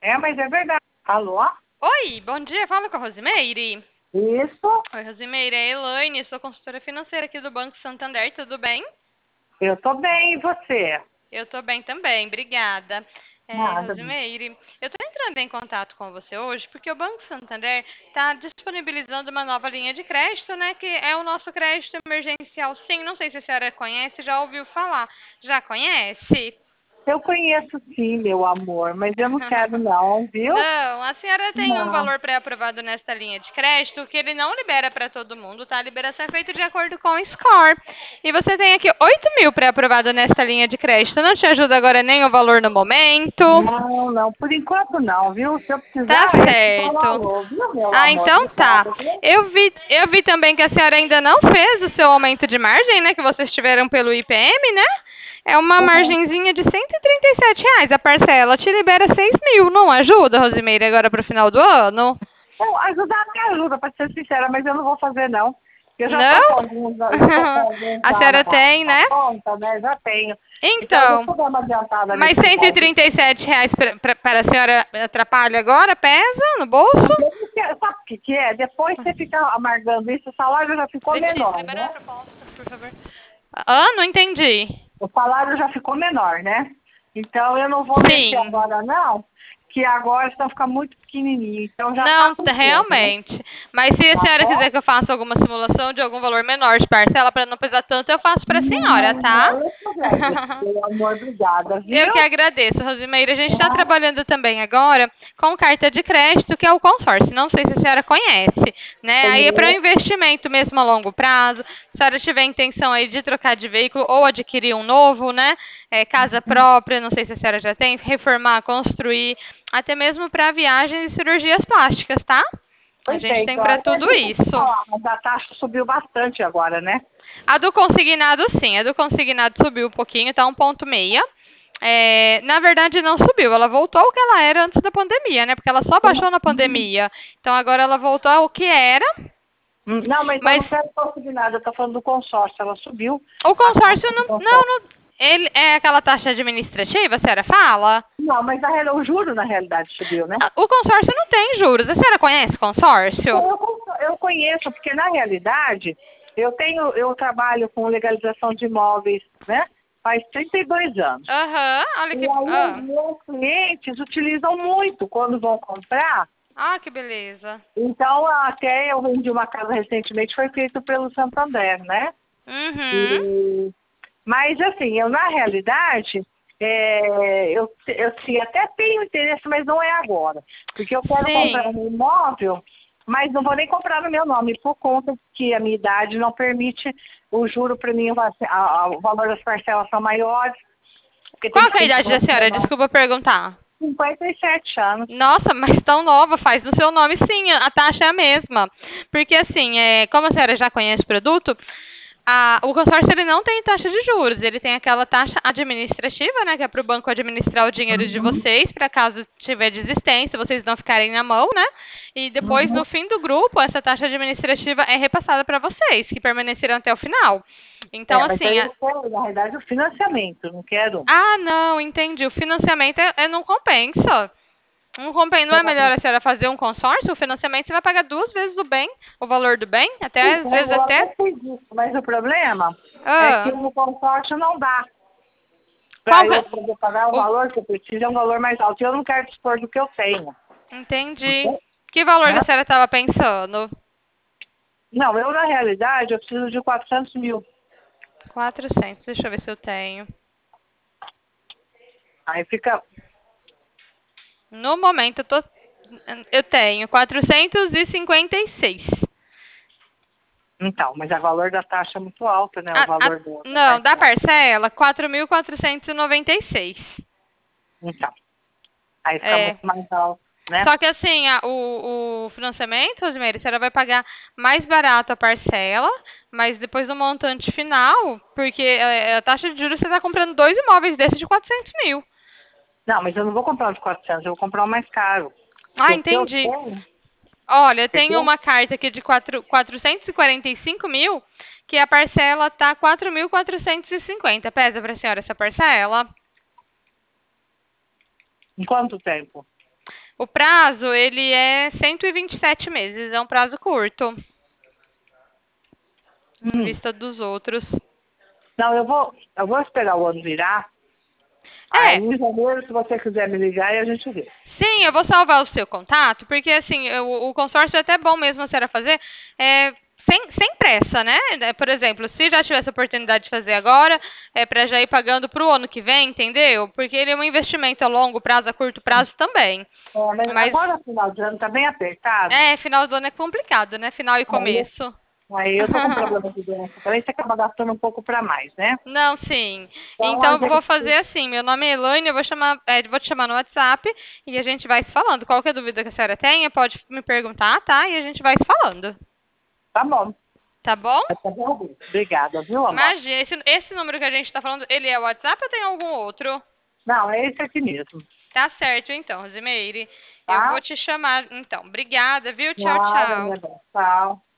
mas é verdade. Alô? Oi, bom dia, fala com a Rosimeire. Isso, Oi, Rosimeire, é a Elaine, sou consultora financeira aqui do Banco Santander, tudo bem? eu tô bem, e você? Eu tô bem também, obrigada. Nada. Rosimeire, eu tô entrando em contato com você hoje porque o Banco Santander está disponibilizando uma nova linha de crédito, né, que é o nosso crédito emergencial. Sim, não sei se a senhora conhece, já ouviu falar. Já conhece? Eu conheço sim, meu amor, mas eu não quero não, viu? Não, a senhora tem um Não. valor pré-aprovado nesta linha de crédito que ele não libera para todo mundo, tá? A liberação é feita de acordo com o score. E você tem aqui 8.000 pré-aprovado nesta linha de crédito. Não te ajuda agora nem o valor no momento. Não, não, por enquanto não, viu? Se eu Tá precisar, eu te falo certo. alô, viu, meu Ah, amor? então tá. Obrigada, viu? Eu vi também que a senhora ainda não fez o seu aumento de margem, né? Que vocês tiveram pelo IPM, né? É uma Uhum. margenzinha de R$ 137 a parcela. Te libera 6.000. Não ajuda, Rosimeire, agora pro final do ano? Bom, ajudar até ajuda, pra ser sincera, mas eu não vou fazer não. Eu já tô Não? com alguns, já tô com alguns A senhora tem, na né? conta, né? Já tenho. Então, Então, deixa eu dar uma adiantada mas nesse valor. R$ 137 para a senhora atrapalha agora? Pesa no bolso? Sabe o que que é? Depois você fica amargando isso, o salário já ficou Letícia, menor, libera a né? proposta, por favor. Ah, não entendi. O salário já ficou menor, né? Então eu não vou mexer Sim. agora não, que agora está ficando muito pequenininho. Então já tá Não, com tempo, né? realmente. Mas se a Tá senhora bom? quiser que eu faça alguma simulação de algum valor menor de parcela para não pesar tanto, eu faço para a senhora, Não, tá? não, eu te agradeço, meu amor, obrigada, Eu viu? que agradeço, Rosimeira. A gente está Tá? trabalhando também agora com carta de crédito, que é o consórcio. Não sei se a senhora conhece, né? Aí é para um É, investimento mesmo a longo prazo. Se a senhora tiver intenção aí de trocar de veículo ou adquirir um novo, né? Casa própria, não sei se a senhora já tem, reformar, construir, até mesmo para viagens e cirurgias plásticas, tá? A pois é, gente tem então para até tudo deixa eu te isso. falar, mas a taxa subiu bastante agora, né? A do consignado, sim. A do consignado subiu um pouquinho, tá 1,6. Na verdade, não subiu. Ela voltou ao que ela era antes da pandemia, né? Porque ela só baixou na pandemia. Então, agora ela voltou ao que era. Não, mas eu Mas não quero conseguir nada, eu tô falando do consórcio, ela subiu o a consórcio taxa do não, consórcio. ele é aquela taxa administrativa, a senhora fala? Não, mas o juro na realidade subiu, né? O consórcio não tem juros. A senhora conhece consórcio? Eu conheço, porque na realidade eu trabalho com legalização de imóveis, né? Faz 32 anos. Aham, olha E que. aí os meus clientes utilizam muito quando vão comprar. Que beleza. Então, até eu vendi uma casa recentemente, foi feito pelo Santander, né? Uhum. E, mas assim, eu na realidade, eu sim, até tenho interesse, mas não é agora. Porque eu quero comprar Sim. um imóvel, mas não vou nem comprar no meu nome, por conta que a minha idade não permite o juro para mim, o valor das parcelas são maiores, porque tem Qual que que é a ser idade da senhora? menor. Desculpa perguntar. 57 anos. Nossa, mas tão nova, faz no seu nome sim, a taxa é a mesma. Porque assim, como a senhora já conhece o produto, o consórcio ele não tem taxa de juros, ele tem aquela taxa administrativa, né, que é para o banco administrar o dinheiro de Uhum, vocês, para caso tiver desistência, vocês não ficarem na mão, né? E depois, uhum. no fim do grupo, essa taxa administrativa é repassada para vocês, que permaneceram até o final. Então, Mas aí assim, eu quero, na realidade, o financiamento, não quero. não, entendi. O financiamento não compensa. Não é melhor a senhora fazer um consórcio? O financiamento você vai pagar duas vezes o bem, o valor do bem, até às Então, vezes eu até até. fiz isso, mas o problema é que Ah, no consórcio não dá qual para que, eu poder pagar o o, valor que eu preciso, é um valor mais alto. E eu não quero dispor do que eu tenho. entendi. Ok? Que valor que Né? a senhora estava pensando? Não, eu na realidade eu preciso de 400 mil. 400. Deixa eu ver se eu tenho. Aí fica, No momento eu tenho 456. então, mas o valor da taxa é muito alto, né? O valor da Não, da parcela. parcela, 4.496. Então, aí fica É. muito mais alto, né? Só que assim, o financiamento, Rosimeire, a senhora vai pagar mais barato a parcela, mas depois do montante final, porque a taxa de juros você está comprando dois imóveis desses de 400.000. Não, mas eu não vou comprar um de 400, eu vou comprar um mais caro. Porque o que eu Entendi. tenho, Olha, eu tenho entendeu? uma carta aqui de 445.000, que a parcela tá 4.450. Pesa para a senhora essa parcela? Em quanto tempo? O prazo, ele é 127 meses, é um prazo curto, em vista dos outros. Não, eu vou esperar o ano virar. Aí, É, em janeiro, se você quiser me ligar, e a gente vê. sim, eu vou salvar o seu contato, porque assim, o consórcio é até bom mesmo a senhora fazer, sem pressa, né? Por exemplo, se já tivesse a oportunidade de fazer agora, para já ir pagando para o ano que vem, entendeu? Porque ele é um investimento a longo prazo, a curto prazo também. Mas Mas, agora, no final de ano, tá bem apertado. final do ano é complicado, né? Final e começo. Aí eu tô com problema de doença também, você acaba gastando um pouco para mais, né? Não, sim. Então, a Então, eu vou fazer gente... assim. Meu nome é Elaine, eu vou te chamar no WhatsApp e a gente vai se falando. Qualquer dúvida que a senhora tenha, pode me perguntar, tá? E a gente vai se falando. Tá bom. Tá bom? Tá bom. Obrigada, viu, amor? Imagina, esse número que a gente tá falando, ele é o WhatsApp ou tem algum outro? Não, é esse aqui mesmo. Tá certo, então, Rosimeire. Eu vou Tá? te chamar, então. Obrigada, viu? Tchau, Nada, tchau. minha bem. Tchau.